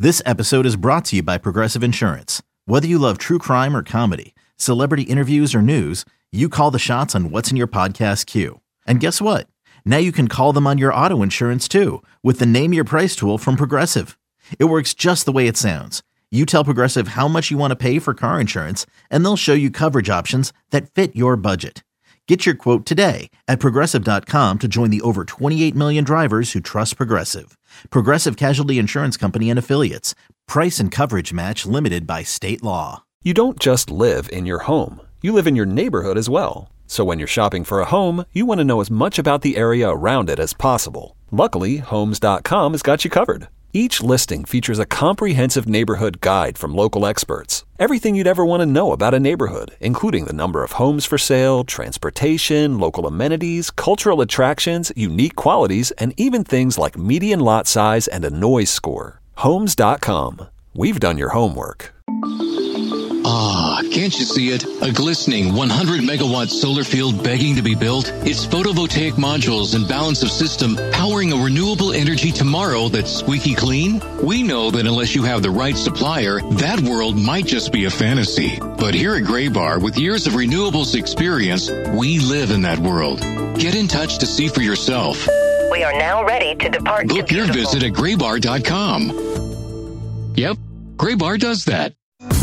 This episode is brought to you by Progressive Insurance. Whether you love true crime or comedy, celebrity interviews or news, you call the shots on what's in your podcast queue. And guess what? Now you can call them on your auto insurance too with the Name Your Price tool from Progressive. It works just the way it sounds. You tell Progressive how much you want to pay for car insurance, and they'll show you coverage options that fit your budget. Get your quote today at Progressive.com to join the over 28 million drivers who trust Progressive. Progressive Casualty Insurance Company and Affiliates. Price and coverage match limited by state law. You don't just live in your home. You live in your neighborhood as well. So when you're shopping for a home, you want to know as much about the area around it as possible. Luckily, Homes.com has got you covered. Each listing features a comprehensive neighborhood guide from local experts. Everything you'd ever want to know about a neighborhood, including the number of homes for sale, transportation, local amenities, cultural attractions, unique qualities, and even things like median lot size and a noise score. Homes.com. We've done your homework. Ah, can't you see it? A glistening 100-megawatt solar field begging to be built? It's photovoltaic modules and balance of system powering a renewable energy tomorrow that's squeaky clean? We know that unless you have the right supplier, that world might just be a fantasy. But here at Graybar, with years of renewables experience, we live in that world. Get in touch to see for yourself. We are now ready to depart. Book your visit at graybar.com. Yep, Graybar does that.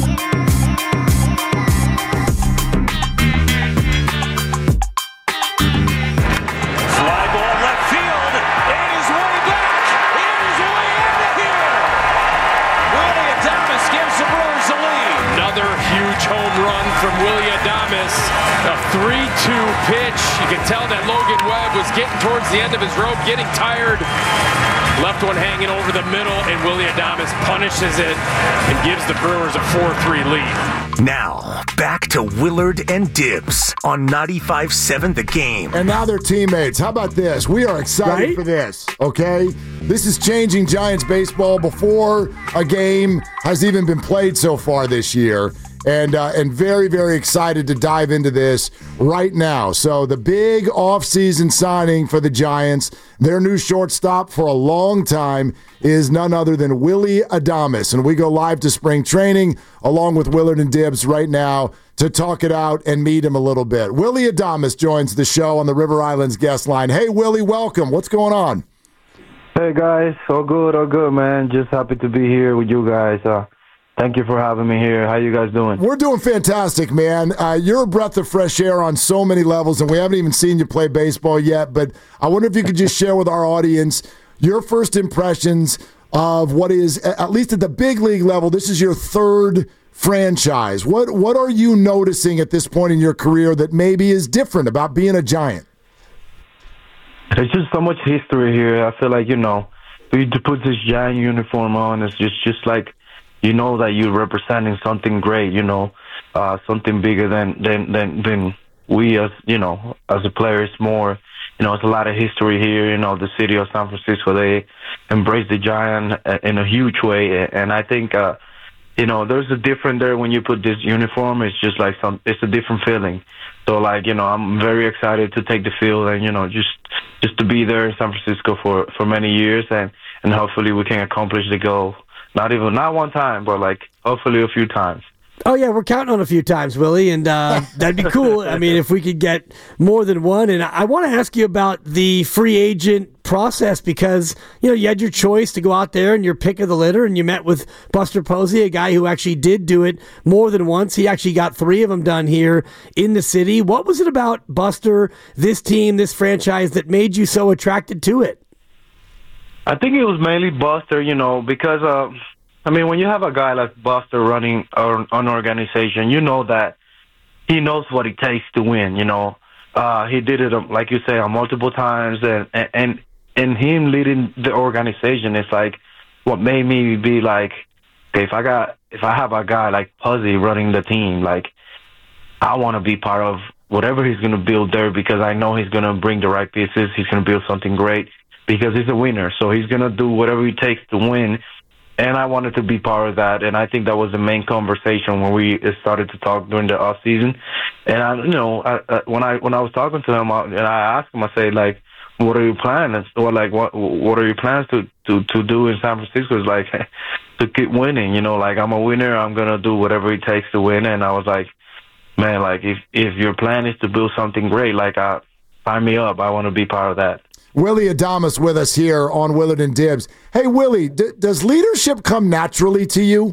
Home run from Willy Adames, a 3-2 pitch. You can tell that Logan Webb was getting towards the end of his rope, getting tired. Left one hanging over the middle, and Willy Adames punishes it and gives the Brewers a 4-3 lead. Now, back to Willard and Dibbs on 95.7 The Game. And now they're teammates. How about this? We are excited for this, okay? This is changing Giants baseball before a game has even been played so far this year. And very, very excited to dive into this right now. So the big offseason signing for the Giants, their new shortstop for a long time, is none other than Willy Adames. And we go live to spring training along with Willard and Dibbs right now to talk it out and meet him a little bit. Willy Adames joins the show on the River Islands guest line. Hey, Willy, welcome. What's going on? Hey, guys. All good, man. Just happy to be here with you guys. Thank you for having me here. How you guys doing? We're doing fantastic, man. You're a breath of fresh air on so many levels, and we haven't even seen you play baseball yet, but I wonder if you could just share with our audience your first impressions of what is, at least at the big league level, this is your third franchise. What are you noticing at this point in your career that maybe is different about being a Giant? There's just so much history here. I feel like, for you to put this Giant uniform on, it's just like, you know that you're representing something great, something bigger than we as a player. It's more, it's a lot of history here. The city of San Francisco, they embrace the Giant in a huge way. And I think, there's a different there when you put this uniform. It's just like it's a different feeling. So I'm very excited to take the field and, just to be there in San Francisco for many years and hopefully we can accomplish the goal. Not one time, but hopefully a few times. Oh, yeah, we're counting on a few times, Willy, and that'd be cool. I mean, if we could get more than one. And I want to ask you about the free agent process because, you had your choice to go out there and your pick of the litter, and you met with Buster Posey, a guy who actually did do it more than once. He actually got 3 of them done here in the city. What was it about Buster, this team, this franchise that made you so attracted to it? I think it was mainly Buster, because, when you have a guy like Buster running an organization, you know that he knows what it takes to win, He did it, like you say, multiple times, and him leading the organization is like what made me be like, okay, if I have a guy like Posey running the team, I want to be part of whatever he's going to build there because I know he's going to bring the right pieces, he's going to build something great. Because he's a winner, so he's going to do whatever it takes to win. And I wanted to be part of that, and I think that was the main conversation when we started to talk during the off season. And when I was talking to him, and I asked him, I said, what are your plans? Or what are your plans to to do in San Francisco is like to keep winning. You know, like I'm a winner. I'm gonna do whatever it takes to win. And I was like, man, like if your plan is to build something great, like sign me up. I want to be part of that. Willy Adames with us here on Willard and Dibs. Hey, Willie, does leadership come naturally to you?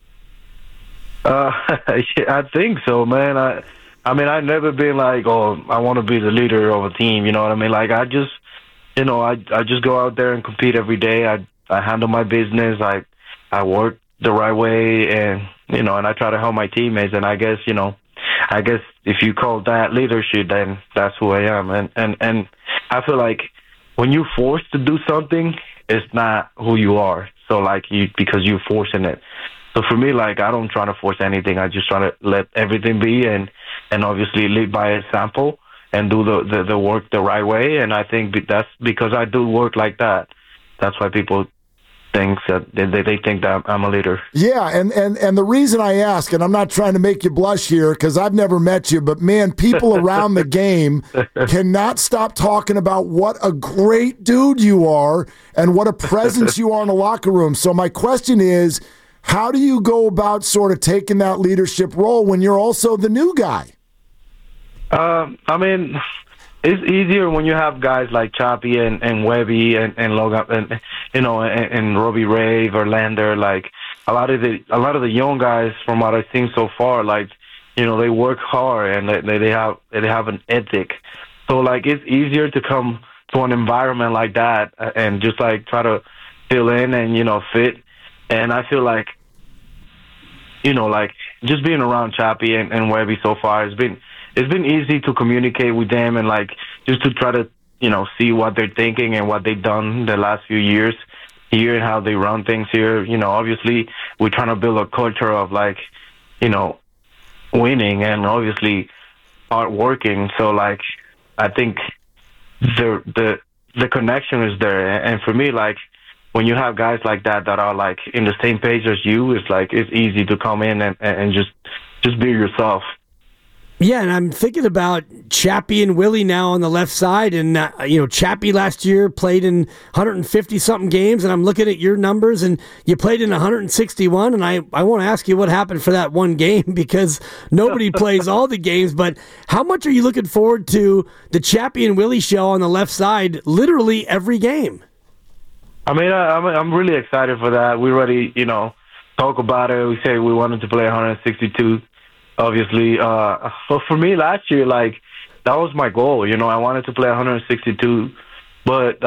I think so, man. I mean, I've never been like, oh, I want to be the leader of a team. You know what I mean? Like, I just, you know, I just go out there and compete every day. I handle my business. I work the right way, and you know, and I try to help my teammates. And I guess, you know, if you call that leadership, then that's who I am. And I feel like when you're forced to do something, it's not who you are. So like because you're forcing it. So for me, like, I don't try to force anything. I just try to let everything be and obviously lead by example and do the work the right way. And I think that's because I do work like that. That's why people think that they think that I'm a leader. Yeah, and the reason I ask, and I'm not trying to make you blush here because I've never met you, but man, people around the game cannot stop talking about what a great dude you are and what a presence you are in the locker room. So my question is, how do you go about sort of taking that leadership role when you're also the new guy? I mean, it's easier when you have guys like Choppy and Webby and Logan and you know and Robbie Ray, Verlander. Like a lot of the young guys from what I've seen so far, like, you know, they work hard and they have an ethic. So like it's easier to come to an environment like that and just like try to fill in and, you know, fit. And I feel like, you know, like just being around Choppy and Webby so far it's been easy to communicate with them and like just to try to, you know, see what they're thinking and what they've done the last few years here and how they run things here. You know, obviously we're trying to build a culture of like, you know, winning and obviously hard working. So like I think the connection is there. And for me, like when you have guys like that are like in the same page as you, it's like it's easy to come in and just be yourself. Yeah, and I'm thinking about Chappie and Willie now on the left side, and you know, Chappie last year played in 150-something games, and I'm looking at your numbers, and you played in 161, and I want to ask you what happened for that one game, because nobody plays all the games, but how much are you looking forward to the Chappie and Willie show on the left side literally every game? I mean, I'm really excited for that. We already, you know, talk about it. We say we wanted to play 162. Obviously, but for me last year, like, that was my goal. You know, I wanted to play 162, but,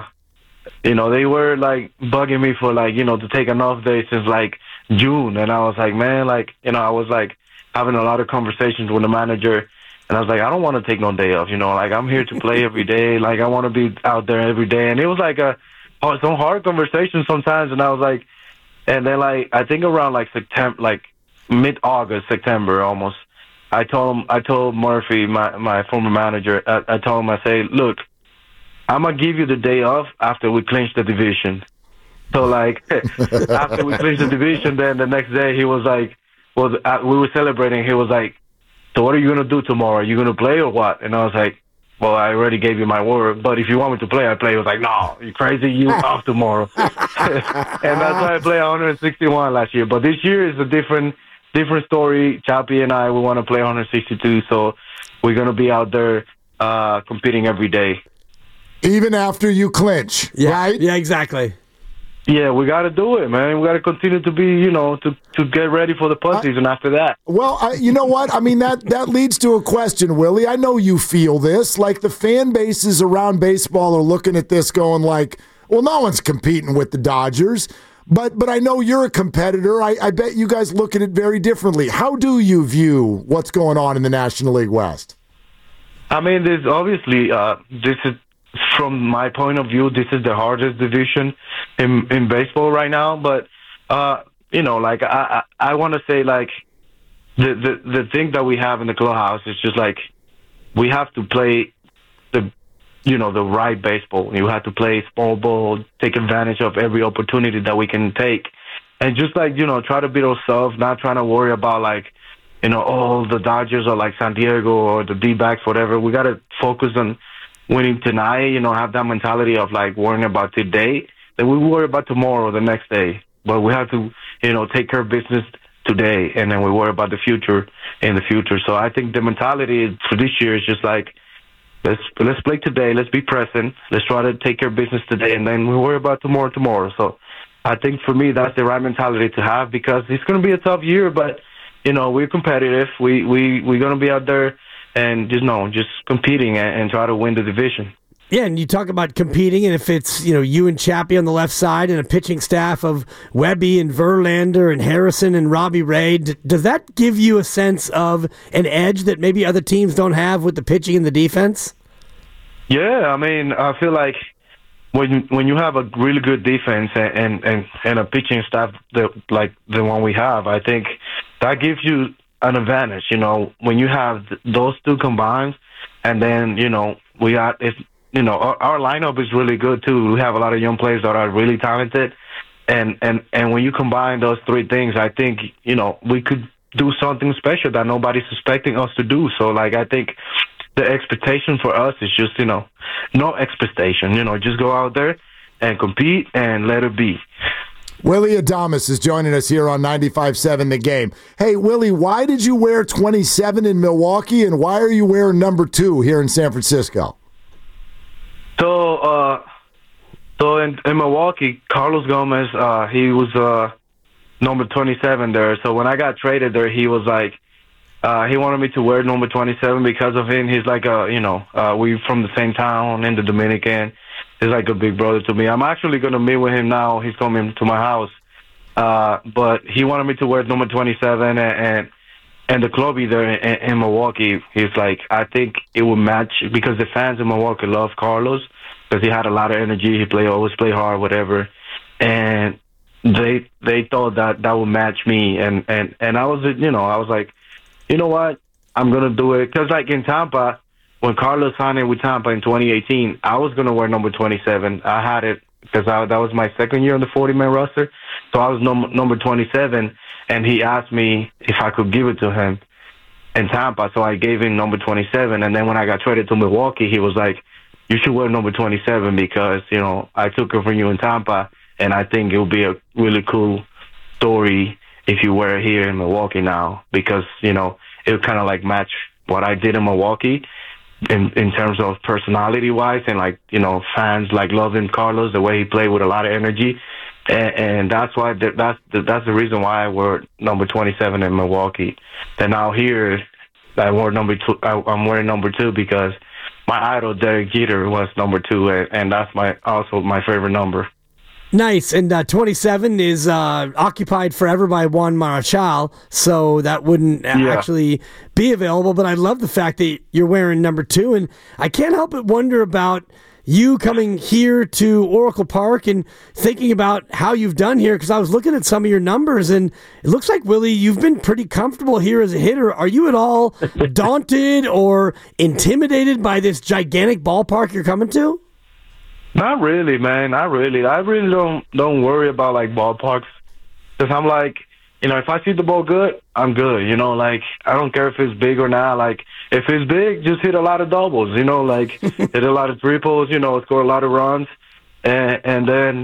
you know, they were, like, bugging me for, like, you know, to take an off day since, like, June. And I was like, man, like, you know, I was, like, having a lot of conversations with the manager. And I was like, I don't want to take no day off, you know. Like, I'm here to play every day. Like, I want to be out there every day. And it was, like, some hard conversations sometimes. And I was like, and then, like, I think around, like, September, like, mid-August, September almost, I told Murphy, my former manager, I told him, I say, look, I'm going to give you the day off after we clinch the division. So, like, after we clinch the division, then the next day he was like, well, we were celebrating. He was like, so what are you going to do tomorrow? Are you going to play or what? And I was like, well, I already gave you my word, but if you want me to play, I play. He was like, no, you crazy? You off tomorrow. And that's why I played 161 last year. But this year is a different story. Chappie and I, we want to play 162, so we're going to be out there competing every day. Even after you clinch, right? Yeah, exactly. Yeah, we got to do it, man. We got to continue to be, you know, to get ready for the postseason after that. Well, you know what? I mean, that leads to a question, Willie. I know you feel this. Like, the fan bases around baseball are looking at this going like, well, no one's competing with the Dodgers. But I know you're a competitor. I bet you guys look at it very differently. How do you view what's going on in the National League West? I mean, there's obviously, this is, from my point of view, this is the hardest division in baseball right now. But, you know, like, I want to say, like, the thing that we have in the clubhouse is just, like, we have to play the right baseball. You have to play small ball, take advantage of every opportunity that we can take. And just, like, you know, try to beat ourselves, not trying to worry about, like, you know, oh, the Dodgers are like San Diego or the D-backs, whatever. We got to focus on winning tonight, you know, have that mentality of, like, worrying about today then we worry about tomorrow, the next day. But we have to, take care of business today, and then we worry about the future in the future. So I think the mentality for this year is just like, let's play today, let's be present, let's try to take care of business today, and then we worry about tomorrow. So I think for me that's the right mentality to have, because it's going to be a tough year, but we're competitive. We're going to be out there and just competing and try to win the division. Yeah, and you talk about competing, and if it's you and Chappie on the left side and a pitching staff of Webby and Verlander and Harrison and Robbie Ray, does that give you a sense of an edge that maybe other teams don't have with the pitching and the defense? Yeah, I mean, I feel like when you have a really good defense and a pitching staff like the one we have, I think that gives you an advantage. When you have those two combined, and then we got our lineup is really good too. We have a lot of young players that are really talented, and when you combine those three things, I think we could do something special that nobody's expecting us to do. So I think the expectation for us is just no expectation. Just go out there and compete and let it be. Willy Adames is joining us here on 95.7 The Game. Hey, Willie, why did you wear 27 in Milwaukee, and why are you wearing number 2 here in San Francisco? So in Milwaukee, Carlos Gomez, he was number 27 there. So when I got traded there, he was like, he wanted me to wear number 27 because of him. He's like we from the same town in the Dominican. He's like a big brother to me. I'm actually going to meet with him now. He's coming to my house. But he wanted me to wear number 27, and the club there in Milwaukee, he's like, I think it would match, because the fans in Milwaukee love Carlos because he had a lot of energy. He always play hard, whatever. And they thought that would match me. And I was, I was like, you know what? I'm going to do it. Because in Tampa, when Carlos signed with Tampa in 2018, I was going to wear number 27. I had it because that was my second year on the 40-man roster. So I was number 27, and he asked me if I could give it to him in Tampa. So I gave him number 27. And then when I got traded to Milwaukee, he was like, you should wear number 27 because, I took it from you in Tampa, and I think it would be a really cool story if you wear it here in Milwaukee now, because, it would kind of match what I did in Milwaukee in terms of personality-wise, and fans loving Carlos, the way he played with a lot of energy. And that's why that's the reason why I wore number 27 in Milwaukee. And now here, I wore number 2. I'm wearing number 2 because my idol Derek Jeter was number 2, and that's also my favorite number. Nice, and 27 is occupied forever by Juan Marichal, so that wouldn't actually be available. But I love the fact that you're wearing number 2, and I can't help but wonder about you coming here to Oracle Park and thinking about how you've done here, because I was looking at some of your numbers, and it looks like, Willie, you've been pretty comfortable here as a hitter. Are you at all daunted or intimidated by this gigantic ballpark you're coming to? Not really, man. Not really. I really don't worry about ballparks, because I'm like, if I see the ball good, I'm good. I don't care if it's big or not. If it's big, just hit a lot of doubles. Hit a lot of triples. Score a lot of runs, and then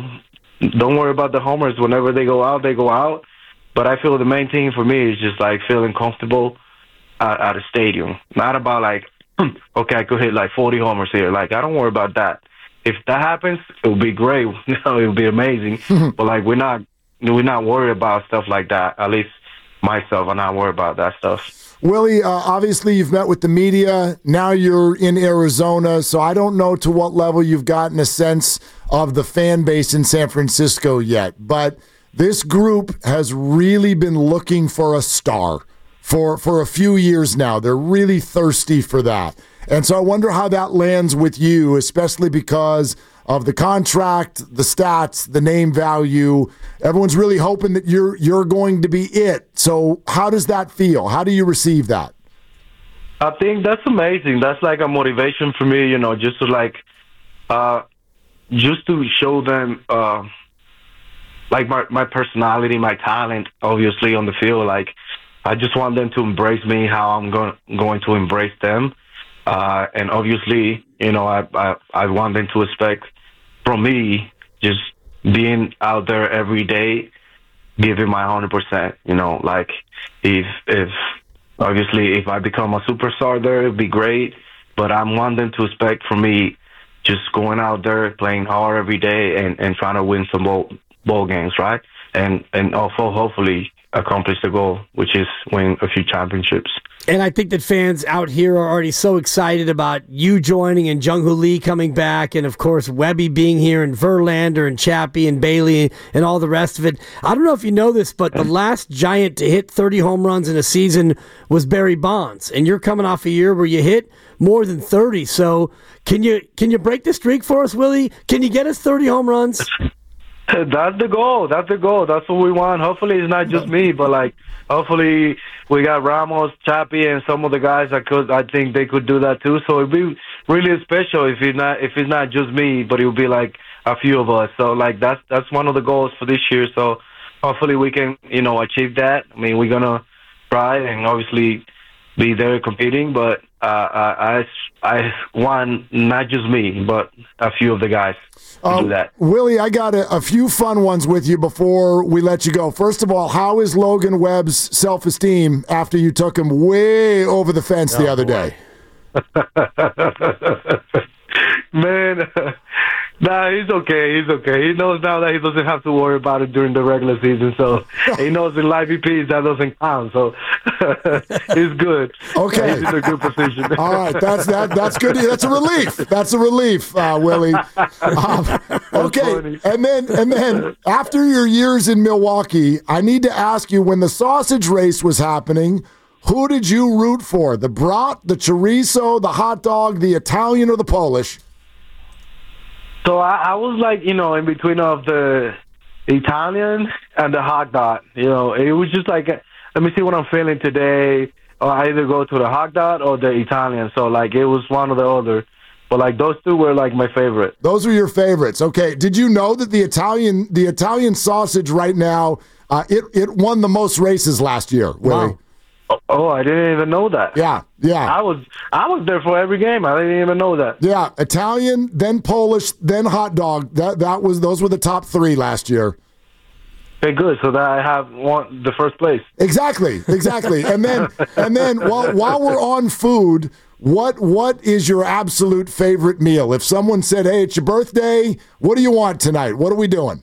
don't worry about the homers. Whenever they go out, they go out. But I feel the main thing for me is just feeling comfortable at a stadium. Not about okay, I could hit 40 homers here. I don't worry about that. If that happens, it would be great. It would be amazing. But we're not worried about stuff like that. At least myself, I'm not worried about that stuff. Willie, obviously you've met with the media. Now you're in Arizona, so I don't know to what level you've gotten a sense of the fan base in San Francisco yet. But this group has really been looking for a star for a few years now. They're really thirsty for that. And so I wonder how that lands with you, especially because of the contract, the stats, the name value. Everyone's really hoping that you're going to be it. So how does that feel? How do you receive that? I think that's amazing. That's a motivation for me, just to show them my personality, my talent, obviously on the field. I just want them to embrace me how I'm going to embrace them. And obviously, I want them to expect from me just being out there every day, giving my 100%. You know, like if obviously if I become a superstar there, it'd be great. But I'm wanting to expect from me just going out there, playing hard every day, and trying to win some ball games, right? And also hopefully accomplish the goal, which is win a few championships. And I think that fans out here are already so excited about you joining and Jung-Hoo Lee coming back, and of course Webby being here, and Verlander and Chappie and Bailey and all the rest of it. I don't know if you know this, but the last Giant to hit 30 home runs in a season was Barry Bonds, and you're coming off a year where you hit more than 30. So can you break the streak for us, Willie? Can you get us 30 home runs? That's the goal. That's what we want. Hopefully it's not just me, but like hopefully we got Ramos, Chappie, and some of the guys I think they could do that too. So it'd be really special if it's not just me, but it would be like a few of us. So like that's one of the goals for this year. So hopefully we can, achieve that. I mean, we're gonna try and obviously be there competing, but I want not just me, but a few of the guys to do that. Willie, I got a few fun ones with you before we let you go. First of all, how is Logan Webb's self-esteem after you took him way over the fence the other day? Man, nah, he's okay. He's okay. He knows now that he doesn't have to worry about it during the regular season. So he knows in live EPs that doesn't count. So he's good. Okay, he's in a good position. All right, that's good. That's a relief. That's a relief, Willie. Okay, and then after your years in Milwaukee, I need to ask you: when the sausage race was happening, who did you root for? The brat, the chorizo, the hot dog, the Italian, or the Polish? So I was like, in between of the Italian and the hot dog. It was just like, let me see what I'm feeling today. Or I either go to the hot dog or the Italian. So like it was one or the other. But like those two were like my favorite. Those were your favorites. Okay. Did you know that the Italian sausage right now, it won the most races last year, Willie? Wow. Oh, I didn't even know that. Yeah. I was there for every game. I didn't even know that. Yeah, Italian, then Polish, then hot dog. Those were the top three last year. Okay, good. So that I have won the first place. Exactly. and then while we're on food, what is your absolute favorite meal? If someone said, "Hey, it's your birthday, what do you want tonight? What are we doing?"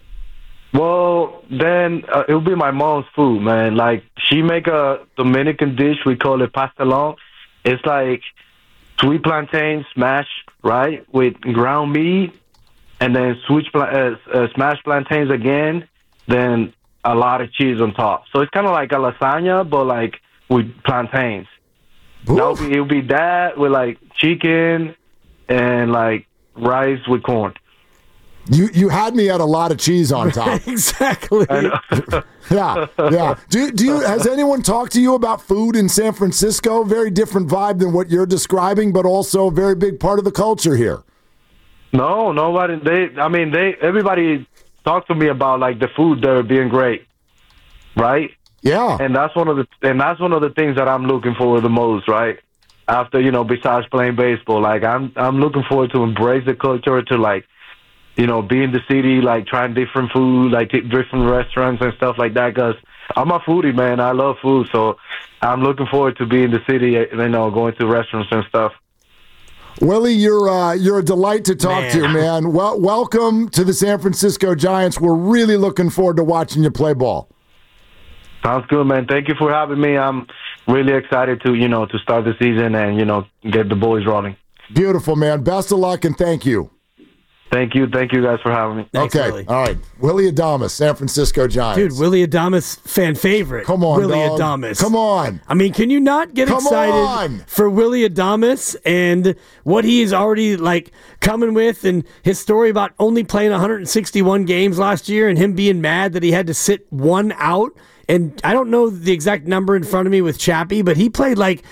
Well, then it would be my mom's food, man. Like, she make a Dominican dish. We call it pastelón. It's like sweet plantains smashed, right, with ground meat, and then smashed plantains again, then a lot of cheese on top. So it's kind of like a lasagna, but like with plantains. It would be that with like chicken and like rice with corn. You had me at a lot of cheese on top. Exactly. Yeah. Has anyone talked to you about food in San Francisco? Very different vibe than what you're describing, but also a very big part of the culture here. No, nobody. Everybody talked to me about like the food there being great, right? Yeah. And that's one of the things that I'm looking for the most, right? After besides playing baseball, like I'm looking forward to embrace the culture, to like, be in the city, like trying different food, like different restaurants and stuff like that. Because I'm a foodie, man. I love food, so I'm looking forward to being in the city, going to restaurants and stuff. Willie, you're a delight to talk to, man. Well, welcome to the San Francisco Giants. We're really looking forward to watching you play ball. Sounds good, man. Thank you for having me. I'm really excited to start the season and get the boys rolling. Beautiful, man. Best of luck and thank you. Thank you guys for having me. Thanks, okay, Willie. All right. Willie Adames, San Francisco Giants. Dude, Willie Adames, fan favorite. Come on, Willie dog. Adames. Come on. I mean, can you not get excited for Willie Adames and what he is already like coming with, and his story about only playing 161 games last year and him being mad that he had to sit one out? And I don't know the exact number in front of me with Chappie, but he played like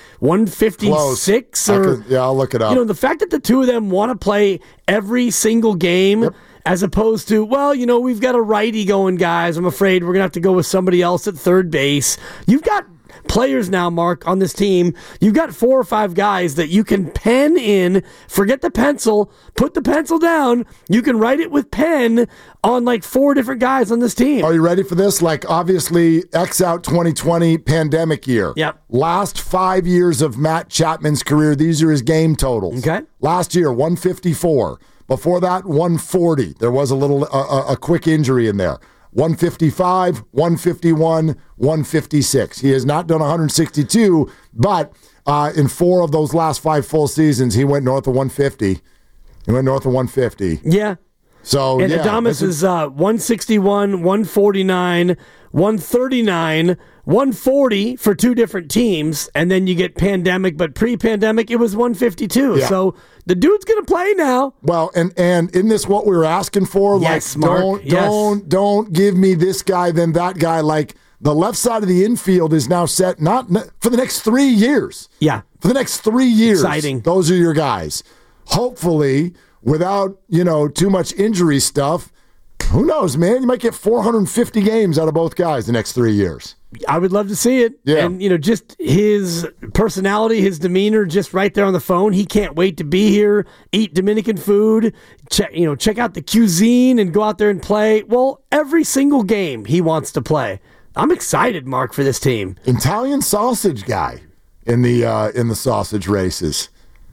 156 or I'll look it up. The fact that the two of them want to play every single game, as opposed to, we've got a righty going, guys. I'm afraid we're gonna have to go with somebody else at third base. You've got players now, Mark, on this team. You've got 4 or 5 guys that you can pen in, forget the pencil, put the pencil down. You can write it with pen on like 4 different guys on this team. Are you ready for this? Like, obviously, X out 2020 pandemic year. Yep. Last 5 years of Matt Chapman's career, these are his game totals. Okay. Last year, 154. Before that, 140. There was a quick injury in there. 155, 151, 156. He has not done 162, but in 4 of those last 5 full seasons, he went north of 150. He went north of 150. Yeah. So, and Adames is 161, 149, 139, 140 for 2 different teams, and then you get pandemic, but pre-pandemic it was 152. Yeah. So the dude's going to play now. Well, and isn't this what we were asking for? Yes, like, Mark. don't give me this guy, then that guy. Like, the left side of the infield is now set not for the next 3 years. Yeah. For the next 3 years. Exciting. Those are your guys. Hopefully, without, too much injury stuff, who knows, man? You might get 450 games out of both guys the next 3 years. I would love to see it. Yeah. And, just his personality, his demeanor, just right there on the phone. He can't wait to be here, eat Dominican food, check out the cuisine and go out there and play. Well, every single game he wants to play. I'm excited, Mark, for this team. Italian sausage guy in the sausage races.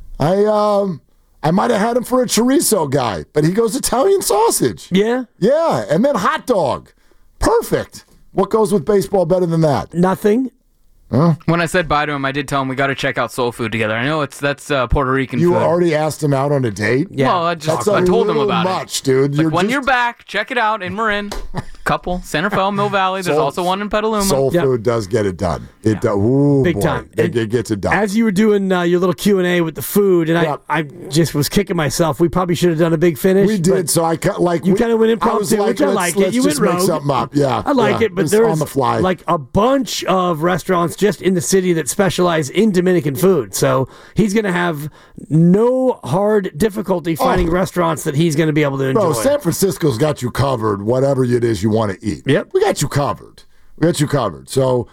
I might have had him for a chorizo guy, but he goes Italian sausage. Yeah? Yeah, and then hot dog. Perfect. What goes with baseball better than that? Nothing. Huh? When I said bye to him, I did tell him we got to check out Soul Food together. I know that's Puerto Rican You food. already asked him out on a date? Yeah. Well, I told him about much, it. Dude. When you're back, check it out in Marin. Couple, Santa Fe, Mill Valley. There's also one in Petaluma. Soul Food does get it done. It does. Ooh, Big boy. time. It gets it done. As you were doing your little Q&A with the food, and I just was kicking myself. We probably should have done a big finish. We did, so I like you kind of went impromptu, like, which I like it. Let's You just went make rogue. something up. Yeah, I like it, but there's on the fly. like a bunch of restaurants just in the city that specialize in Dominican food. So he's going to have no hard difficulty finding restaurants that he's going to be able to enjoy. Bro, San Francisco's got you covered, whatever it is you want to eat. Yep. We got you covered. So,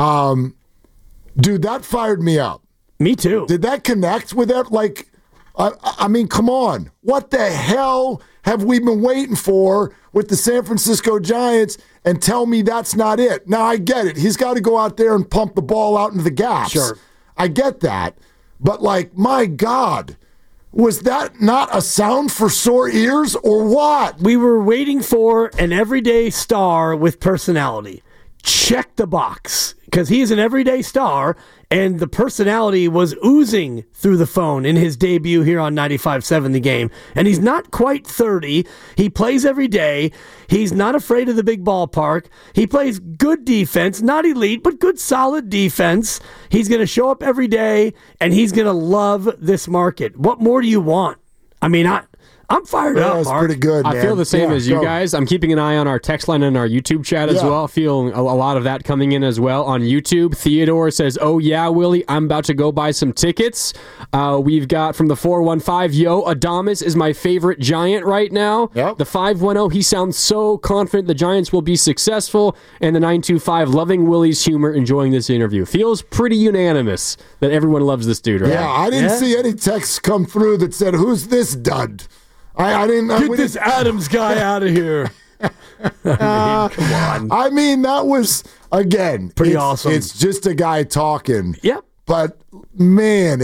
dude, that fired me up. Me too. Did that connect with that? Like, I mean, come on. What the hell have we been waiting for with the San Francisco Giants? And tell me that's not it. Now, I get it. He's got to go out there and pump the ball out into the gaps. Sure. I get that. But, like, my God, was that not a sound for sore ears or what? We were waiting for an everyday star with personality. Check the box, because he is an everyday star, and the personality was oozing through the phone in his debut here on 95.7 The Game. And he's not quite 30. He plays every day. He's not afraid of the big ballpark. He plays good defense, not elite, but good solid defense. He's going to show up every day, and he's going to love this market. What more do you want? I mean, I'm fired up, That's Mark. pretty good, man. I feel the same as you guys. I'm keeping an eye on our text line and our YouTube chat as well. Feeling a lot of that coming in as well. On YouTube, Theodore says, "Oh yeah, Willie, I'm about to go buy some tickets." We've got from the 415, "Yo, Adames is my favorite Giant right now." Yep. The 510, "He sounds so confident the Giants will be successful." And the 925, "Loving Willie's humor, enjoying this interview." Feels pretty unanimous that everyone loves this dude right Yeah, now. I didn't see any texts come through that said, "Who's this dud?" I didn't. Get this Adams guy out of here. Come on. I mean, that was, again, pretty awesome. It's just a guy talking. Yep. But man,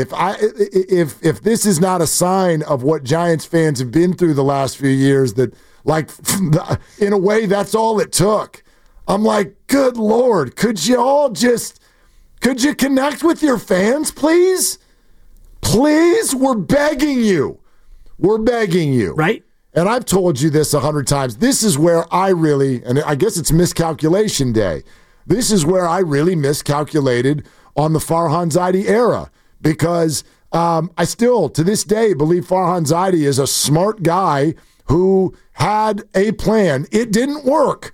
if this is not a sign of what Giants fans have been through the last few years, that like in a way that's all it took. I'm like, good Lord, could you connect with your fans, please? Please, we're begging you. We're begging you. Right? And I've told you this 100 times. This is where I really, and I guess it's miscalculation day. This is where I really miscalculated on the Farhan Zaidi era, because I still, to this day, believe Farhan Zaidi is a smart guy who had a plan. It didn't work.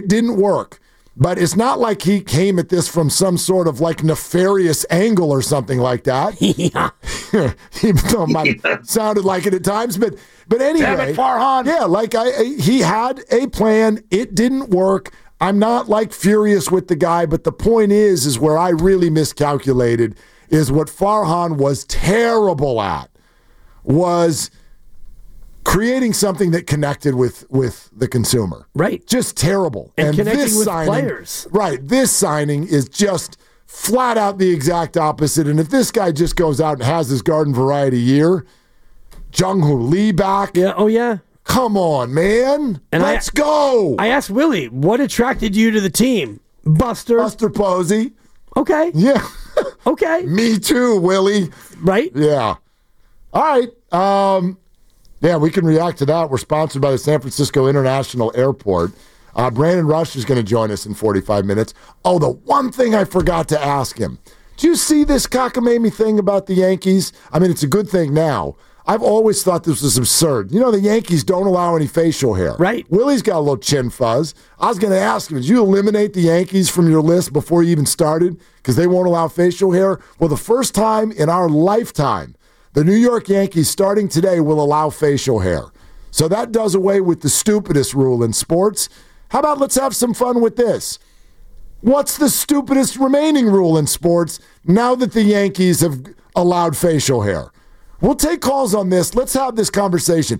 But it's not like he came at this from some sort of like nefarious angle or something like that. Yeah. Even though it might have sounded like it at times. But anyway. Damn it, Farhan. Yeah, like he had a plan. It didn't work. I'm not like furious with the guy, but the point is where I really miscalculated is what Farhan was terrible at was creating something that connected with the consumer. Right. Just terrible. And connecting with players. Right. This signing is just flat out the exact opposite. And if this guy just goes out and has his garden variety year, Jung-Hoo Lee back. Yeah. Oh, yeah. Come on, man. And let's go. I asked Willie, what attracted you to the team? Buster Posey. Okay. Yeah. Okay. Me too, Willie. Right? Yeah. All right. Yeah, we can react to that. We're sponsored by the San Francisco International Airport. Brandon Rush is going to join us in 45 minutes. Oh, the one thing I forgot to ask him. Do you see this cockamamie thing about the Yankees? I mean, it's a good thing now. I've always thought this was absurd. You know, the Yankees don't allow any facial hair. Right. Willie's got a little chin fuzz. I was going to ask him, did you eliminate the Yankees from your list before you even started because they won't allow facial hair? Well, the first time in our lifetime, the New York Yankees, starting today, will allow facial hair. So that does away with the stupidest rule in sports. How about let's have some fun with this? What's the stupidest remaining rule in sports now that the Yankees have allowed facial hair? We'll take calls on this. Let's have this conversation.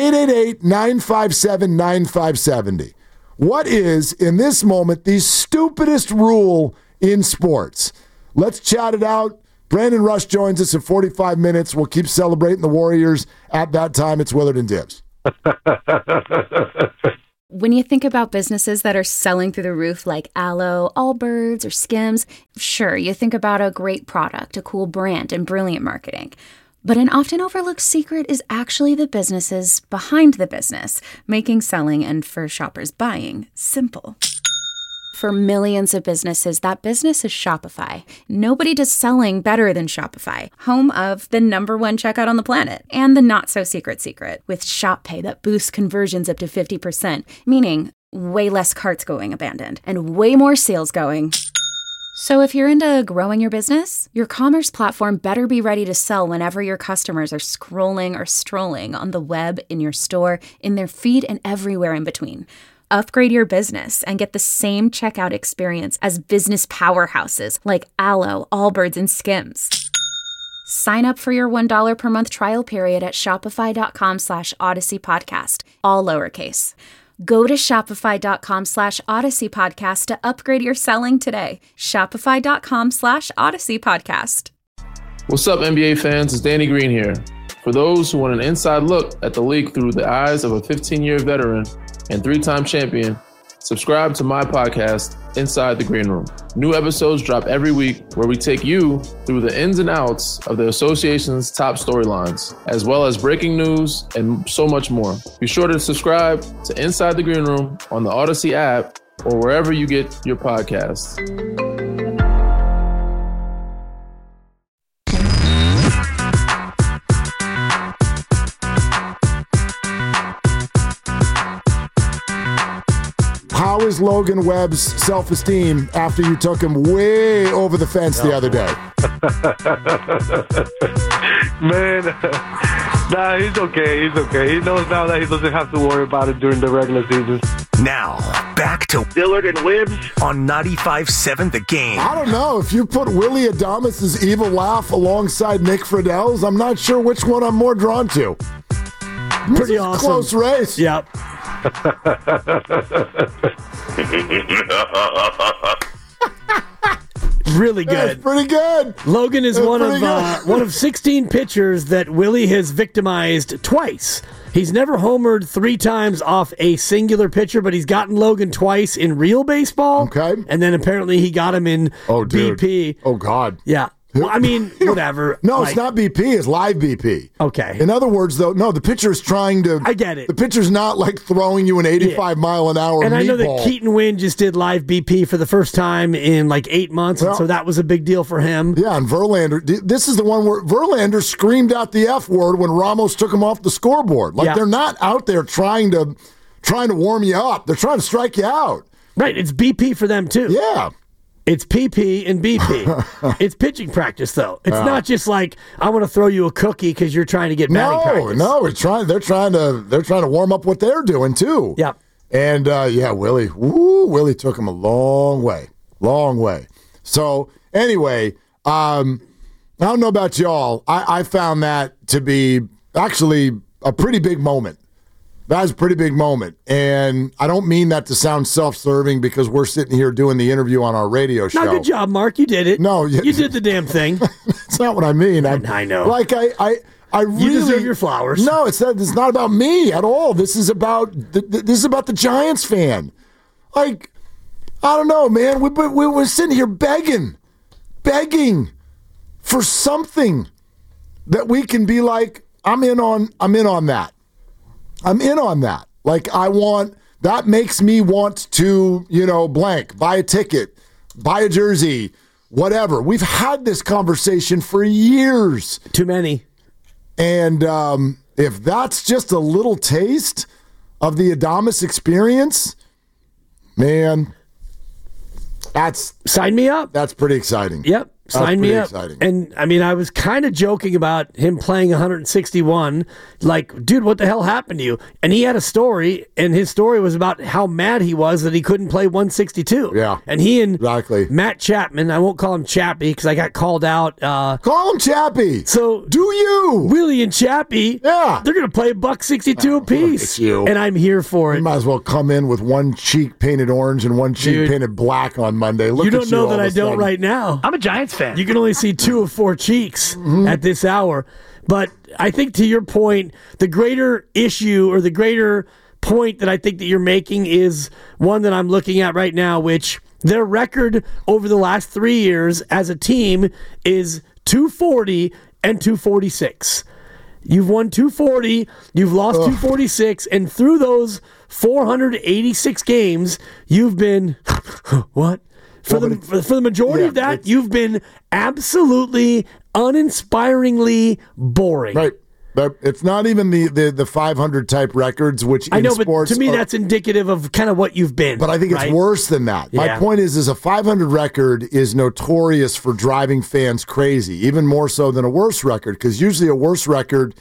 888-957-9570. What is, in this moment, the stupidest rule in sports? Let's chat it out. Brandon Rush joins us in 45 minutes. We'll keep celebrating the Warriors at that time. It's Willard and Dibs. When you think about businesses that are selling through the roof like Aloe, Allbirds, or Skims, sure, you think about a great product, a cool brand, and brilliant marketing. But an often overlooked secret is actually the businesses behind the business, making selling and for shoppers buying simple. For millions of businesses, that business is Shopify. Nobody does selling better than Shopify, home of the #1 checkout on the planet and the not-so-secret secret with Shop Pay that boosts conversions up to 50%, meaning way less carts going abandoned and way more sales going. So if you're into growing your business, your commerce platform better be ready to sell whenever your customers are scrolling or strolling on the web, in your store, in their feed, and everywhere in between. Upgrade your business and get the same checkout experience as business powerhouses like Aloe, Allbirds, and Skims. Sign up for your $1 per month trial period at shopify.com/Odyssey Podcast, all lowercase. Go to shopify.com/Odyssey Podcast to upgrade your selling today. Shopify.com/Odyssey Podcast. What's up, NBA fans? It's Danny Green here. For those who want an inside look at the league through the eyes of a 15-year veteran and 3-time champion, subscribe to my podcast, Inside the Green Room. New episodes drop every week where we take you through the ins and outs of the association's top storylines, as well as breaking news and so much more. Be sure to subscribe to Inside the Green Room on the Odyssey app or wherever you get your podcasts. How is Logan Webb's self-esteem after you took him way over the fence the other day? Man, nah, he's okay. He's okay. He knows now that he doesn't have to worry about it during the regular season. Now, back to Dillard and Wibbs on 95.7 The Game. I don't know. If you put Willie Adames' evil laugh alongside Nick Friedell's, I'm not sure which one I'm more drawn to. Pretty awesome. Close race. Yep. Really good. That's pretty good. Logan is one of 16 pitchers that Willie has victimized twice. He's never homered 3 times off a singular pitcher, but he's gotten Logan twice in real baseball. Okay. And then apparently he got him in BP. Oh, God. Yeah. Well, I mean, whatever. No, it's not BP. It's live BP. Okay. In other words, though, no, the pitcher's trying to... I get it. The pitcher's not like throwing you an 85-mile-an-hour meatball. And I know that Keaton Wynn just did live BP for the first time in like 8 months, and so that was a big deal for him. Yeah, and Verlander... This is the one where Verlander screamed out the F word when Ramos took him off the scoreboard. Like, they're not out there trying to warm you up. They're trying to strike you out. Right, it's BP for them, too. Yeah. It's PP and BP. It's pitching practice, though. It's not just like I want to throw you a cookie because you're trying to get batting practice. No, they're trying to warm up what they're doing too. Yep. And, Willie took him a long way. So, anyway, I don't know about y'all. I found that to be actually a pretty big moment. That was a pretty big moment. And I don't mean that to sound self-serving because we're sitting here doing the interview on our radio show. No, good job, Mark. You did it. No. You did the damn thing. That's not what I mean. I know. Like, I really... You deserve your flowers. No, it's not about me at all. This is about the Giants fan. Like, I don't know, man. We're sitting here begging for something that we can be like, I'm in on that. I'm in on that. Like, that makes me want to, blank, buy a ticket, buy a jersey, whatever. We've had this conversation for years. Too many. And if that's just a little taste of the Adames experience, man, sign me up. That's pretty exciting. Yep. Sign me up. Exciting. And I mean, I was kind of joking about him playing 161. Like, dude, what the hell happened to you? And he had a story, and his story was about how mad he was that he couldn't play 162. Yeah. And he and exactly. Matt Chapman, I won't call him Chappie because I got called out. Call him Chappie. So do you? Willie and Chappie, yeah, they're going to play $1.62 apiece. You. And I'm here for it. You might as well come in with one cheek painted orange and one cheek painted black on Monday. Look, you don't know that I don't don't right now. I'm a Giants fan. You can only see 2 of 4 cheeks at this hour. But I think to your point, the greater issue or the greater point that I think that you're making is one that I'm looking at right now, which their record over the last 3 years as a team is 240 and 246. You've won 240, you've lost 246, and through those 486 games, you've been what? For the majority of that, you've been absolutely uninspiringly boring. Right. But it's not even the 500 type records, which I know, in sports but to me that's indicative of kind of what you've been. But I think it's worse than that. Yeah. My point is a 500 record is notorious for driving fans crazy, even more so than a worse record, because usually a worse record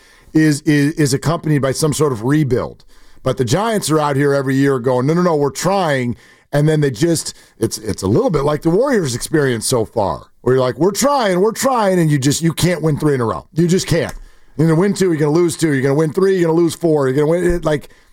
is accompanied by some sort of rebuild. But the Giants are out here every year going, no, we're trying. And then it's a little bit like the Warriors' experience so far, where you're like, we're trying, and you can't win 3 in a row. You just can't. You're going to win 2, you're going to lose 2, you're going to win 3, you're going to lose 4, you're going to win.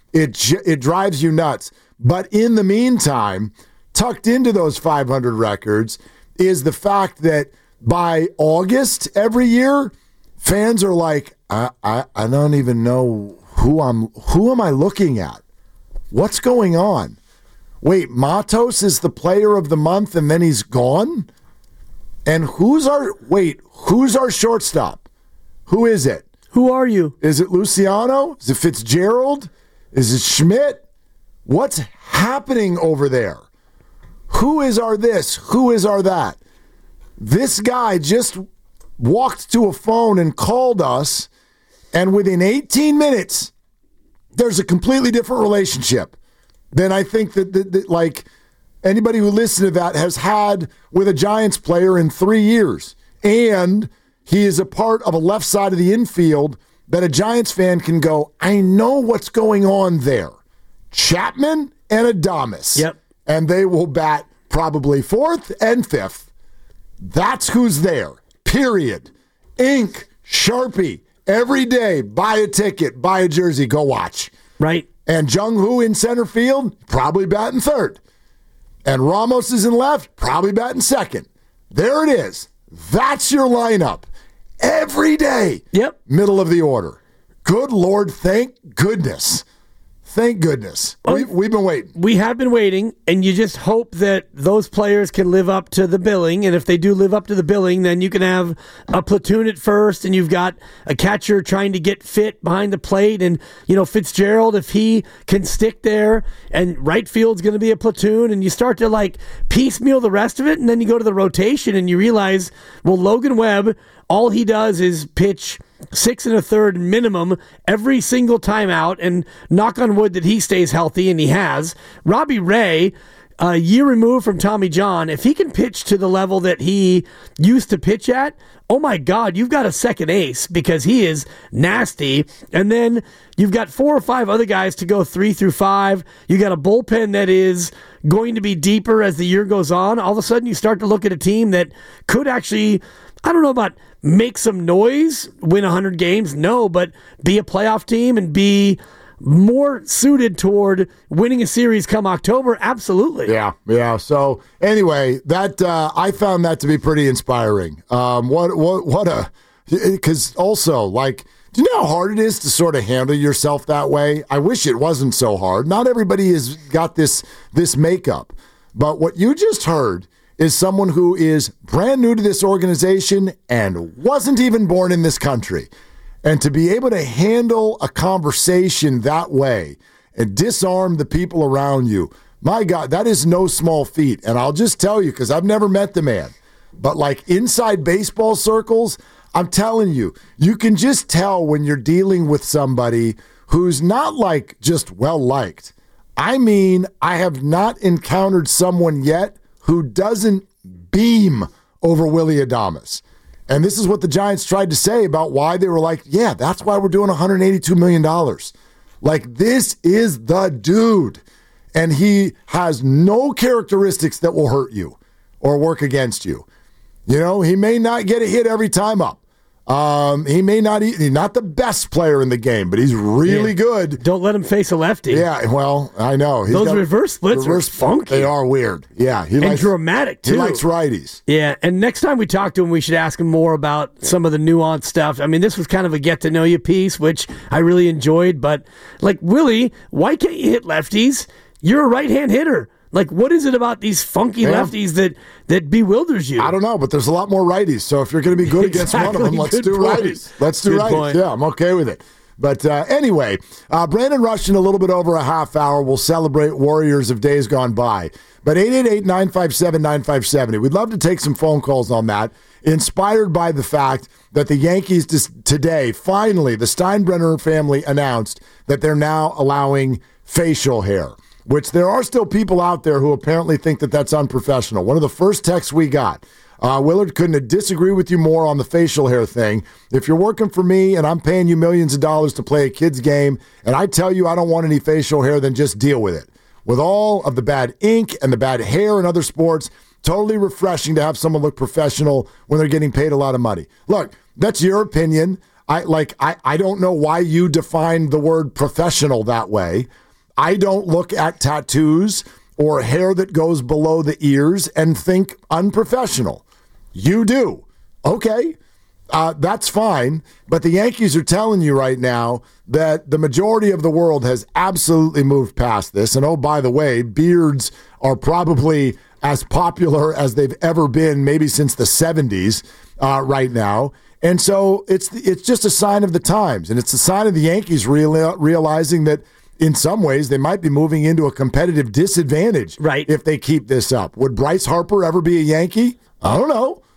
It drives you nuts. But in the meantime, tucked into those 500 records is the fact that by August every year, fans are like, I don't even know who am I looking at? What's going on? Wait, Matos is the player of the month and then he's gone? And who's our shortstop? Who is it? Who are you? Is it Luciano? Is it Fitzgerald? Is it Schmidt? What's happening over there? Who is our this? Who is our that? This guy just walked to a phone and called us, and within 18 minutes, there's a completely different relationship than I think that like anybody who listened to that has had with a Giants player in 3 years. And he is a part of a left side of the infield that a Giants fan can go, I know what's going on there. Chapman and Adames. Yep. And they will bat probably 4th and 5th. That's who's there. Period. Ink, Sharpie, every day, buy a ticket, buy a jersey, go watch. Right. And Jung-Hoo in center field, probably batting 3rd. And Ramos is in left, probably batting 2nd. There it is. That's your lineup. Every day. Yep. Middle of the order. Good Lord, thank goodness. Thank goodness. We've been waiting. We have been waiting, and you just hope that those players can live up to the billing. And if they do live up to the billing, then you can have a platoon at first, and you've got a catcher trying to get fit behind the plate. And, Fitzgerald, if he can stick there, and right field's going to be a platoon, and you start to piecemeal the rest of it, and then you go to the rotation, and you realize, well, Logan Webb, all he does is pitch 6 1/3 minimum every single time out, and knock on wood that he stays healthy, and he has. Robbie Ray, a year removed from Tommy John, if he can pitch to the level that he used to pitch at, oh my God, you've got a second ace because he is nasty. And then you've got 4 or 5 other guys to go 3 through 5. You got a bullpen that is going to be deeper as the year goes on. All of a sudden you start to look at a team that could actually, I don't know about make some noise, win 100 games, no, but be a playoff team and be more suited toward winning a series come October, absolutely. Yeah. So anyway, that I found that to be pretty inspiring. Because also, like, do you know how hard it is to sort of handle yourself that way? I wish it wasn't so hard. Not everybody has got this makeup, but what you just heard is someone who is brand new to this organization and wasn't even born in this country. And to be able to handle a conversation that way and disarm the people around you, my God, that is no small feat. And I'll just tell you, because I've never met the man, but like inside baseball circles, I'm telling you, you can just tell when you're dealing with somebody who's not like just well-liked. I mean, I have not encountered someone yet who doesn't beam over Willy Adames. And this is what the Giants tried to say about why they were like, yeah, that's why we're doing $182 million. Like, this is the dude. And he has no characteristics that will hurt you or work against you. You know, he may not get a hit every time up. He may not, he's not the best player in the game, but he's really good. Don't let him face a lefty. Yeah, well, I know. Those reverse splits are funky. They are weird. Yeah. And dramatic, too. He likes righties. Yeah, and next time we talk to him, we should ask him more about some of the nuanced stuff. I mean, this was kind of a get-to-know-you piece, which I really enjoyed, but, like, Willie, why can't you hit lefties? You're a right-hand hitter. Like, what is it about these funky lefties that bewilders you? I don't know, but there's a lot more righties. So if you're going to be good against one of them, let's do righties. Let's do righties. Yeah, I'm okay with it. But anyway, Brandon Rush in a little bit over a half hour will celebrate Warriors of days gone by. But 888-957-9570. We'd love to take some phone calls on that, inspired by the fact that the Yankees today, finally, the Steinbrenner family announced that they're now allowing facial hair, which there are still people out there who apparently think that that's unprofessional. One of the first texts we got, Willard, couldn't disagree with you more on the facial hair thing. If you're working for me and I'm paying you millions of dollars to play a kid's game, and I tell you I don't want any facial hair, then just deal with it. With all of the bad ink and the bad hair in other sports, totally refreshing to have someone look professional when they're getting paid a lot of money. Look, that's your opinion. I don't know why you define the word professional that way. I don't look at tattoos or hair that goes below the ears and think unprofessional. You do. Okay, that's fine. But the Yankees are telling you right now that the majority of the world has absolutely moved past this. And oh, by the way, beards are probably as popular as they've ever been, maybe since the 70s right now. And so it's just a sign of the times. And it's a sign of the Yankees realizing that in some ways, they might be moving into a competitive disadvantage if they keep this up. Would Bryce Harper ever be a Yankee? I don't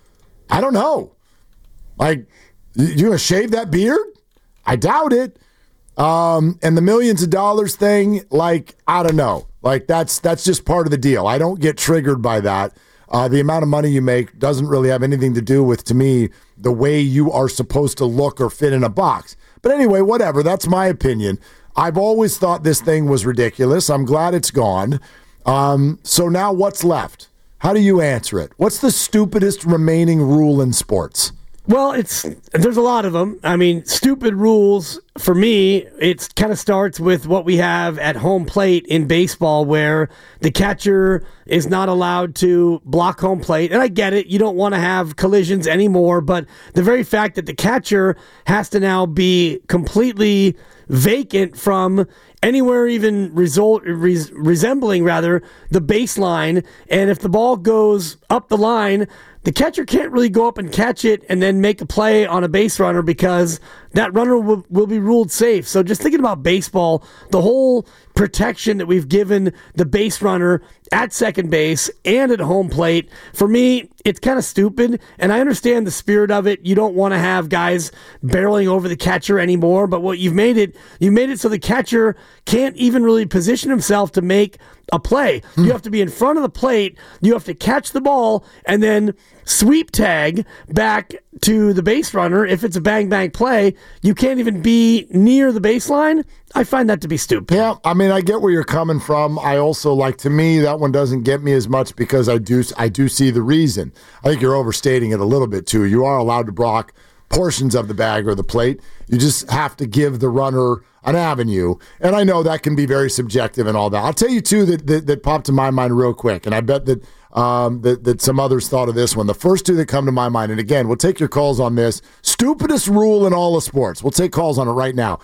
know. Like, you going to shave that beard? I doubt it. And the millions of dollars thing, like, I don't know. Like, that's just part of the deal. I don't get triggered by that. The amount of money you make doesn't really have anything to do with, to me, the way you are supposed to look or fit in a box. But anyway, whatever. That's my opinion. I've always thought this thing was ridiculous. I'm glad it's gone. So now what's left? How do you answer it? What's the stupidest remaining rule in sports? Well, there's a lot of them. I mean, stupid rules, for me, it kind of starts with what we have at home plate in baseball, where the catcher is not allowed to block home plate. And I get it. You don't want to have collisions anymore. But the very fact that the catcher has to now be completely vacant from anywhere even resembling the baseline, and if the ball goes up the line, the catcher can't really go up and catch it and then make a play on a base runner because that runner will be ruled safe. So just thinking about baseball, the whole protection that we've given the base runner at second base and at home plate, for me, it's kind of stupid, and I understand the spirit of it. You don't want to have guys barreling over the catcher anymore, but what you've made it so the catcher can't even really position himself to make a play. You have to be in front of the plate. You have to catch the ball and then sweep tag back to the base runner. If it's a bang play, you can't even be near the baseline. I find that to be stupid. Yeah, I mean, I get where you're coming from. I also, to me, that one doesn't get me as much because I do see the reason. I think you're overstating it a little bit, too. You are allowed to block portions of the bag or the plate. You just have to give the runner an avenue. And I know that can be very subjective and all that. I'll tell you, too, that popped to my mind real quick, and I bet that that some others thought of this one. The first two that come to my mind, and again, we'll take your calls on this. Stupidest rule in all of sports. We'll take calls on it right now.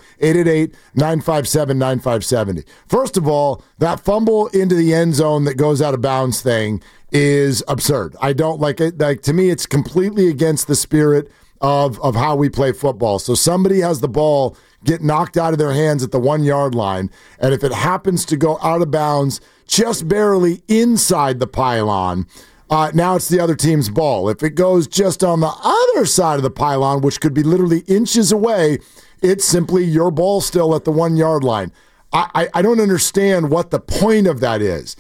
888-957-9570. First of all, that fumble into the end zone that goes out of bounds thing is absurd. I don't like it. To me, it's completely against the spirit of how we play football. So somebody has the ball get knocked out of their hands at the 1 yard line, and if it happens to go out of bounds just barely inside the pylon, now it's the other team's ball. If it goes just on the other side of the pylon, which could be literally inches away, it's simply your ball still at the 1 yard line. I don't understand what the point of that is.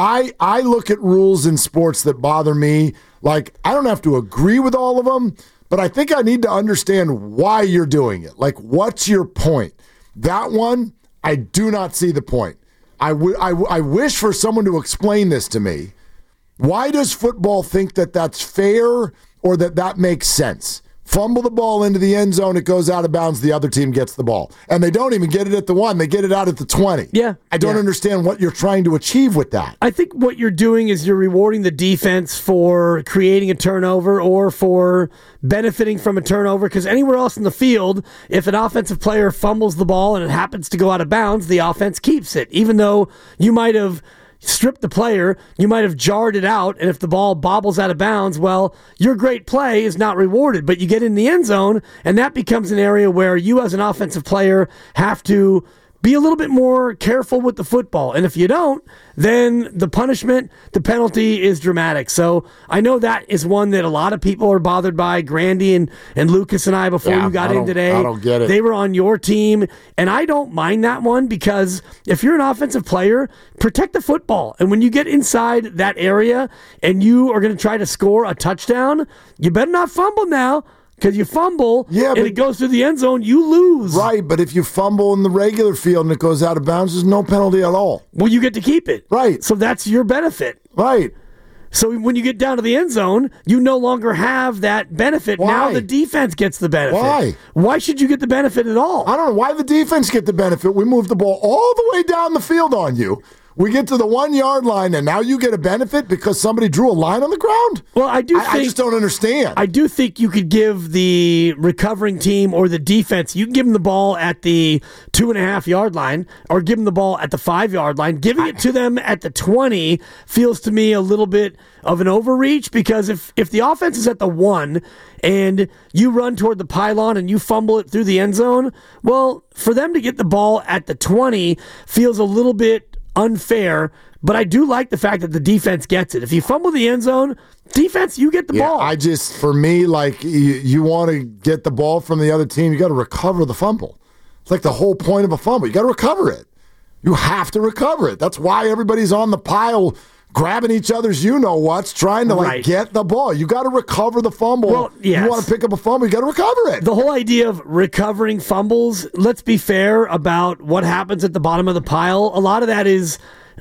I look at rules in sports that bother me. I don't have to agree with all of them, but I think I need to understand why you're doing it. What's your point? That one, I do not see the point. I wish for someone to explain this to me. Why does football think that that's fair or that makes sense? Fumble the ball into the end zone, it goes out of bounds, the other team gets the ball. And they don't even get it at the 1, they get it out at the 20. Yeah. I don't understand what you're trying to achieve with that. I think what you're doing is you're rewarding the defense for creating a turnover or for benefiting from a turnover, because anywhere else in the field, if an offensive player fumbles the ball and it happens to go out of bounds, the offense keeps it. Even though you might have stripped the player, you might have jarred it out, and if the ball bobbles out of bounds, well, your great play is not rewarded. But you get in the end zone, and that becomes an area where you as an offensive player have to be a little bit more careful with the football. And if you don't, then the punishment, the penalty is dramatic. So I know that is one that a lot of people are bothered by. Grandy and Lucas and I, before you got in today, I don't get it. They were on your team, and I don't mind that one, because if you're an offensive player, protect the football. And when you get inside that area and you are going to try to score a touchdown, you better not fumble now. Because you fumble and it goes through the end zone, you lose. Right, but if you fumble in the regular field and it goes out of bounds, there's no penalty at all. Well, you get to keep it. Right. So that's your benefit. Right. So when you get down to the end zone, you no longer have that benefit. Why? Now the defense gets the benefit. Why? Why should you get the benefit at all? I don't know. Why the defense get the benefit? We move the ball all the way down the field on you. We get to the 1 yard line, and now you get a benefit because somebody drew a line on the ground? Well, I just don't understand. I do think you could give the recovering team or the defense, you can give them the ball at the 2.5 yard line or give them the ball at the 5 yard line. Giving it to them at the 20 feels to me a little bit of an overreach, because if the offense is at the 1 and you run toward the pylon and you fumble it through the end zone, well, for them to get the ball at the 20 feels a little bit unfair, but I do like the fact that the defense gets it. If you fumble the end zone, defense, you get the ball. For me, you want to get the ball from the other team, you got to recover the fumble. It's like the whole point of a fumble. You got to recover it. You have to recover it. That's why everybody's on the pile grabbing each other's you-know-whats, trying to get the ball. You got to recover the fumble. Well, yes. You want to pick up a fumble, you got to recover it. The whole idea of recovering fumbles, let's be fair about what happens at the bottom of the pile. A lot of that is,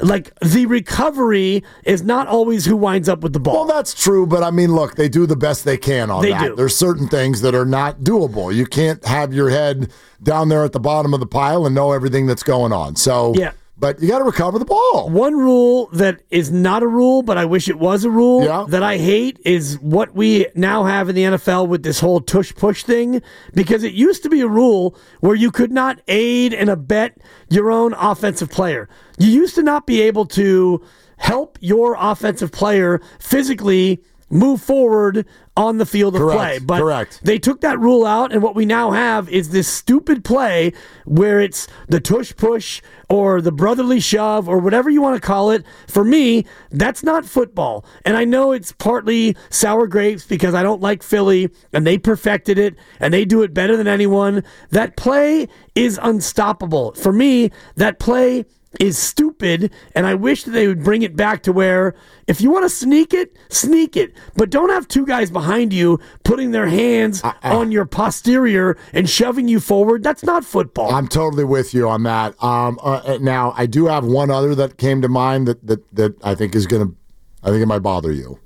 the recovery is not always who winds up with the ball. Well, that's true, but look, they do the best they can on that. They do. There's certain things that are not doable. You can't have your head down there at the bottom of the pile and know everything that's going on. So, yeah. But you got to recover the ball. One rule that is not a rule, but I wish it was a rule, that I hate, is what we now have in the NFL with this whole tush-push thing, because it used to be a rule where you could not aid and abet your own offensive player. You used to not be able to help your offensive player physically move forward on the field of play. But they took that rule out, and what we now have is this stupid play where it's the tush-push or the brotherly shove or whatever you want to call it. For me, that's not football. And I know it's partly sour grapes because I don't like Philly, and they perfected it, and they do it better than anyone. That play is unstoppable. For me, that play is stupid, and I wish that they would bring it back to where if you want to sneak it, but don't have two guys behind you putting their hands on your posterior and shoving you forward. That's not football. I'm totally with you on that. Now, I do have one other that came to mind that I think is going to, I think it might bother you.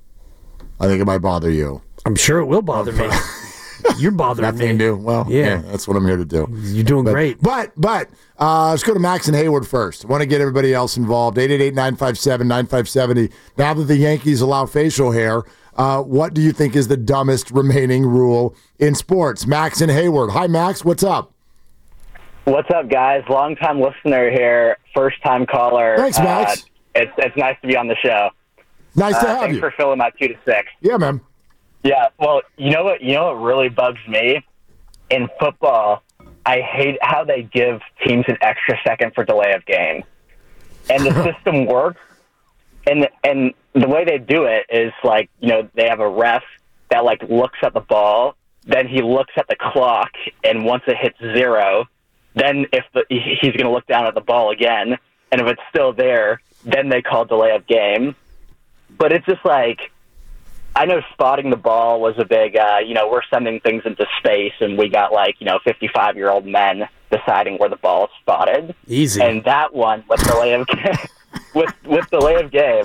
I'm sure it will bother me. You're bothering me. Nothing new. Well, yeah, that's what I'm here to do. You're doing great. But let's go to Max and Hayward first. I want to get everybody else involved. 888-957-9570. Now that the Yankees allow facial hair, what do you think is the dumbest remaining rule in sports? Max and Hayward. Hi, Max. What's up? What's up, guys? Long-time listener here, first-time caller. Thanks, Max. It's nice to be on the show. Nice to have thanks you. Thanks for filling my 2 to 6. Yeah, man. Yeah, well, you know what really bugs me? In football, I hate how they give teams an extra second for delay of game. And the system works, and the way they do it is like, they have a ref that like looks at the ball, then he looks at the clock, and once it hits 0, then he's going to look down at the ball again, and if it's still there, then they call delay of game. But it's just like, I know spotting the ball was a big, we're sending things into space, and we got 55-year-old men deciding where the ball is spotted. Easy. And that one with delay of game, with delay of game,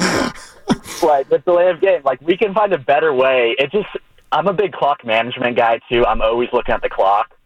we can find a better way. I'm a big clock management guy too. I'm always looking at the clock.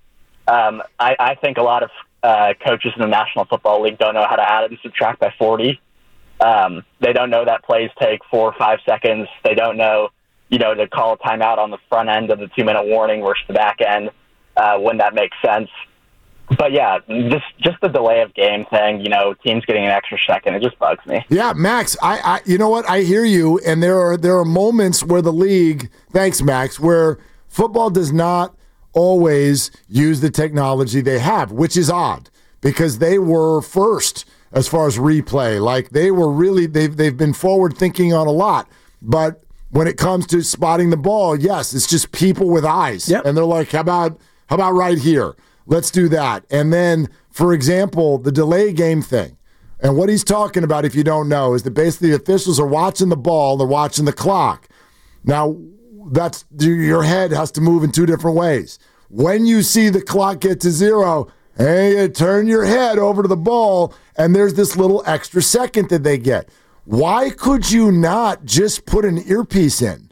I think a lot of coaches in the National Football League don't know how to add and subtract by 40. They don't know that plays take 4 or 5 seconds. They don't know, to call a timeout on the front end of the 2-minute warning versus the back end, when that makes sense. But yeah, just the delay of game thing, teams getting an extra second, it just bugs me. Yeah, Max, I you know what? I hear you, and there are moments where the league, thanks, Max, where football does not always use the technology they have, which is odd because they were first as far as replay. Like they were really, they've been forward thinking on a lot, but when it comes to spotting the ball, yes, it's just people with eyes. Yep. And they're like, how about right here? Let's do that. And then, for example, the delay game thing. And what he's talking about, if you don't know, is that basically the officials are watching the ball, they're watching the clock. Now, your head has to move in 2 different ways. When you see the clock get to 0, hey, you turn your head over to the ball, and there's this little extra second that they get. Why could you not just put an earpiece in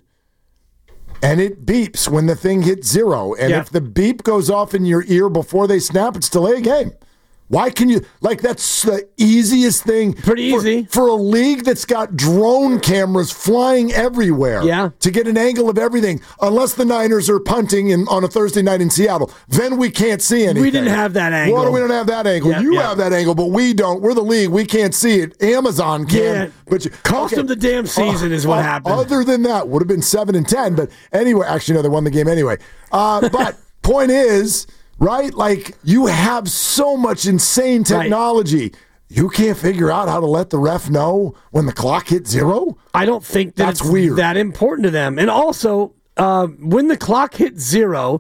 and it beeps when the thing hits 0? And if the beep goes off in your ear before they snap, it's delay a game. Why can you, that's the easiest thing. Pretty easy. For a league that's got drone cameras flying everywhere to get an angle of everything, unless the Niners are punting on a Thursday night in Seattle, then we can't see anything. We didn't have that angle. Well, we don't have that angle. You have that angle, but we don't. We're the league. We can't see it. Amazon can. But cost them the damn season is what happened. Other than that, would have been 7-10. But anyway, actually, no, they won the game anyway. But point is, right? Like, you have so much insane technology. Right. You can't figure out how to let the ref know when the clock hits 0? I don't think that's weird. That important to them. And also, when the clock hits 0,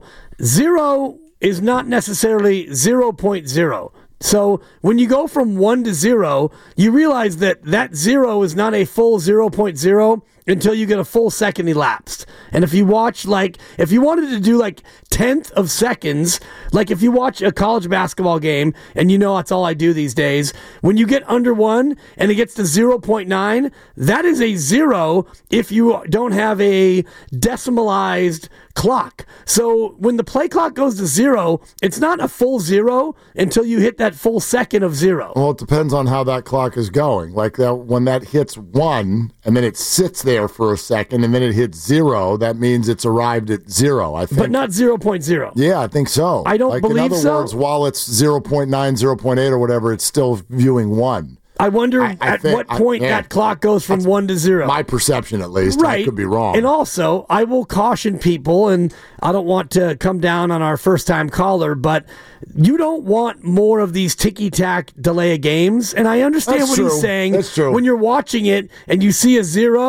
0 is not necessarily 0.0. So when you go from 1 to 0, you realize that 0 is not a full 0.0 until you get a full second elapsed. And if you watch, if you wanted to do 10th of seconds, if you watch a college basketball game, and that's all I do these days, when you get under 1 and it gets to 0.9, that is a 0 if you don't have a decimalized clock. So when the play clock goes to 0, it's not a full 0 until you hit that full second of 0. Well, it depends on how that clock is going. When that hits 1 and then it sits there for a second and then it hits 0, that means it's arrived at 0, I think. But not 0.0. Yeah, I think so. I don't believe so. In other words, while it's 0.9, 0.8 or whatever, it's still viewing 1. I wonder at what point that clock goes from 1 to 0. My perception, at least. Right. I could be wrong. And also, I will caution people, and I don't want to come down on our first-time caller, but you don't want more of these ticky-tack delay of games. And I understand what he's saying. That's true. When you're watching it and you see a 0,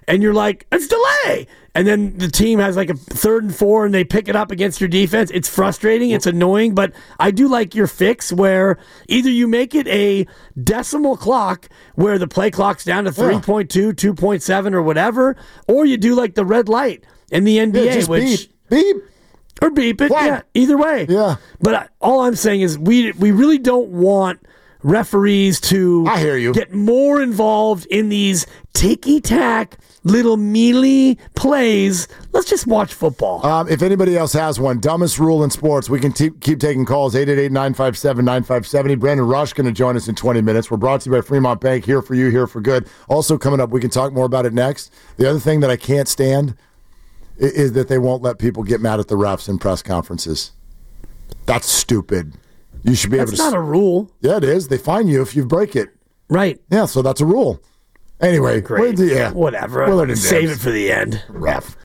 and you're like, it's delay. And then the team has like a 3rd and 4 and they pick it up against your defense. It's frustrating. It's annoying. But I do like your fix where either you make it a decimal clock where the play clock's down to 3.2, 2.7 or whatever, or you do like the red light in the NBA. Just which beep. Or beep it. What? Yeah, either way. Yeah. But all I'm saying is we really don't want referees to get more involved in these ticky-tack little mealy plays. Let's just watch football. If anybody else has one, dumbest rule in sports, we can keep taking calls, 888-957-9570. Brandon Rush going to join us in 20 minutes. We're brought to you by Fremont Bank, here for you, here for good. Also coming up, we can talk more about it next. The other thing that I can't stand is that they won't let people get mad at the refs in press conferences. That's stupid. You should be able to. That's not a rule. Yeah, it is. They fine you if you break it. Right. Yeah, so that's a rule. Anyway, great. Whatever. Save it for the end. Ref.